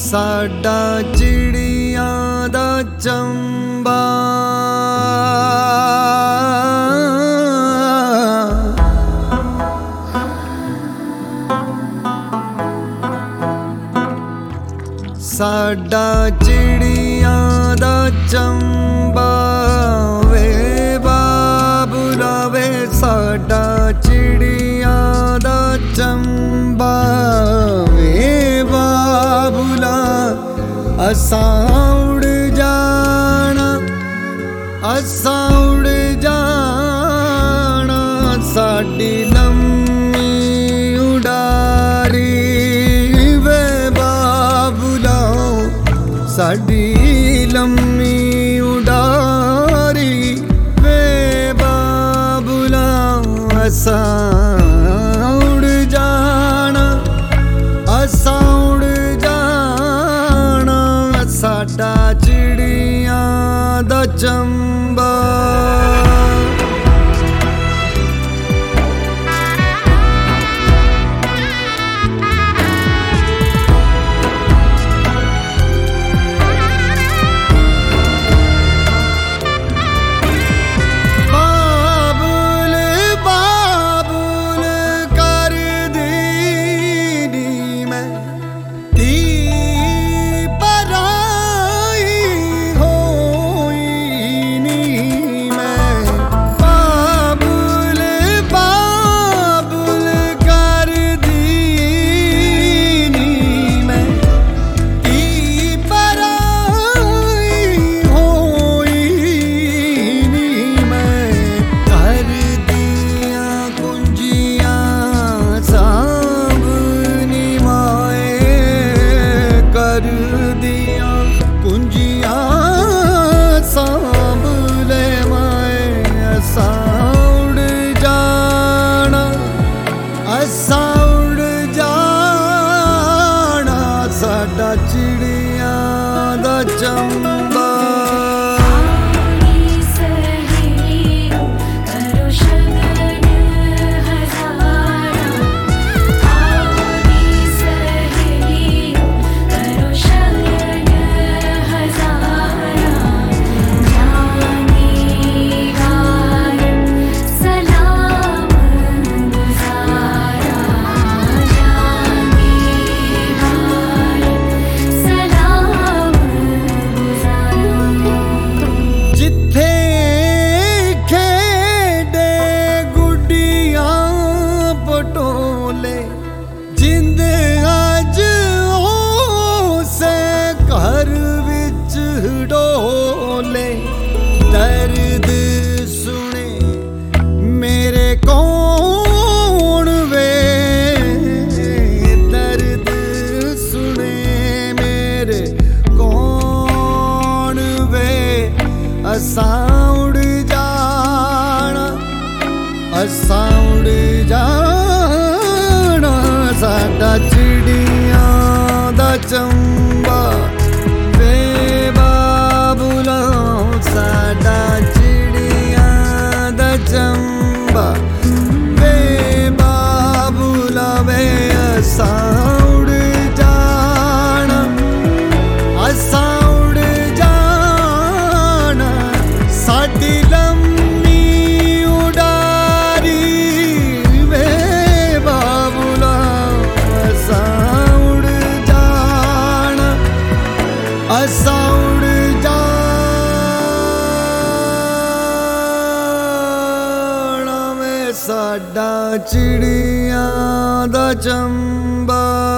ਸਾਡਾ ਚਿੜੀਆਂ ਦਾ ਚੰਬਾ ਸਾਡਾ ਚਿੜੀਆਂ ਦਾ ਚੰਬਾ ਵੇ ਬਾਬੁਲਾ ਵੇ ਸਾਡਾ ਚਿੜੀਆਂ ਦਾ ਚੰਬਾ ਵੇ ਬਾਬੁਲਾ ਅਸਾਂ ਉੜ ਜਾਣਾ ਅਸਾਂ ਉੜ ਜਾਣਾ ਸਾਡੀ ਲੰਮੀ ਉਡਾਰੀ ਸਾਡੀ ਲੰਮੀ ਉਡਾਰੀ ਵੇ ਬਾਬੁਲਾ ਅਸਾਂ ਉੜ ਜਾਣਾ ਅਸਾਂ ਉੜ ਜਾਣਾ ਸਾਡਾ ਚਿੜੀਆਂ ਦਾ ਚੰਬਾ ਸਾਡਾ ਚਿੜੀਆਂ ਦਾ ਚੰਬਾ दर्द सुने मेरे कौन वे दर्द सुने मेरे कौन वे असां उड़ जाना असां उड़ जाना साडा चिड़ियां दा चंबा वे बाबुला साडा चिड़ियां दा चंबा वे बाबुला वे असां उड़ जाना असां उड़ जाना साडी लम्मी उडारी वे बाबुला असां उड़ जाना असां उड़ ਸਾਡਾ ਚਿੜੀਆਂ ਦਾ ਚੰਬਾ।